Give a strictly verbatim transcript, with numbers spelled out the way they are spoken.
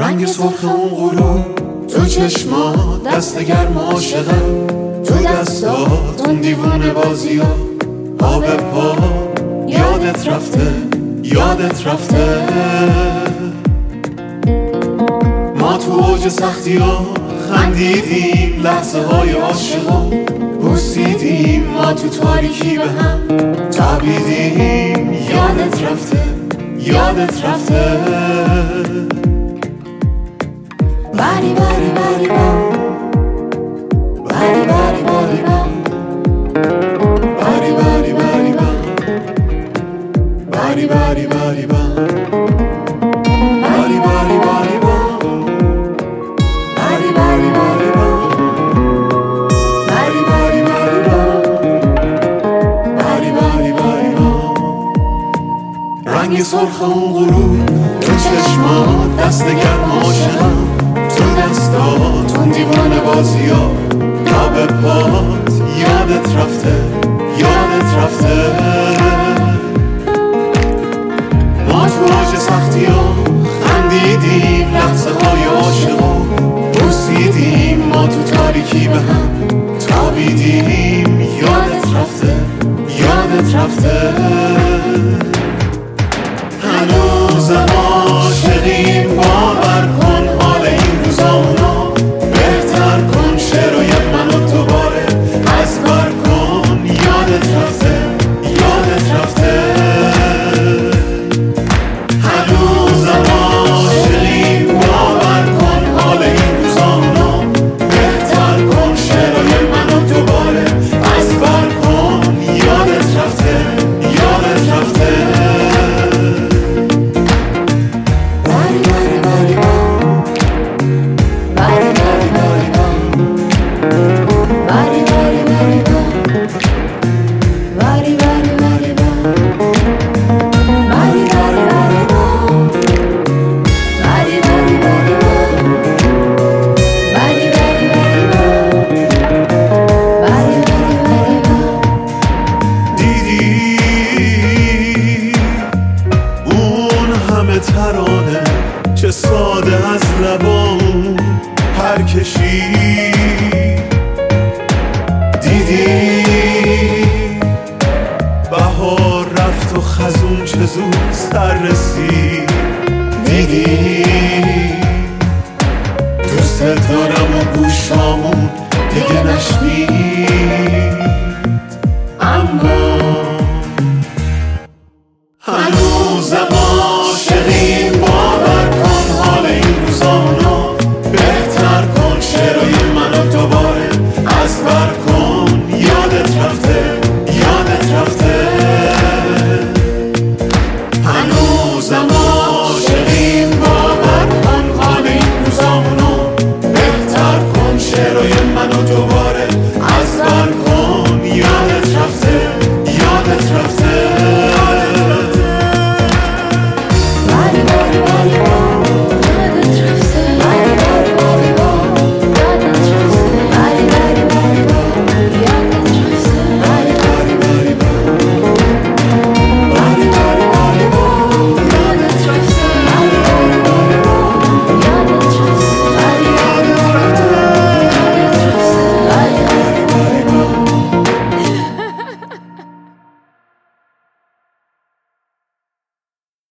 رنگ سرخ اون غروب تو چشمات، دست گرم عاشقم تو دستات، اون دیوونه بازی ها پا به پا، یادت رفته یادت رفته. ما تو اوج سختی ها خندیدیم، لحظه های عاشقا بوسیدیم، ما تو تاریکی به هم تابیدیم، یادت رفته یادت رفته. باری باری باری باری باری باری باری باری باری باری باری باری باری باری باری رنگ سرخ اون غروب تو چشمات، دست گرم عاشقم تو دستات، اون دیوانه بازی ها پا به پات، یادت رفته یادت رفته. ما تو اوج سختی ها خندیدیم، لحظه های عاشقا بوسیدیم، ما تو تاریکی به هم تابیدیم، یادت رفته یادت رفته. هنوزم عاشقیم، باور کن حال این روزا اونا بهتر کن، شعرهای منو دوباره از بر کن، یادت رفته یادت رفته. هنوزم عاشقیم، باور کن حال این روزا اونا بهتر کن، شعرهای منو دوباره از بر کن، یادت رفته یادت رفته. ترانه چه ساده از لبام پر کشی، دیدی بهار رفت و خزون چه زود سر رسید، دیدی دوست دارم و گوشامون دیگه نشنید، اما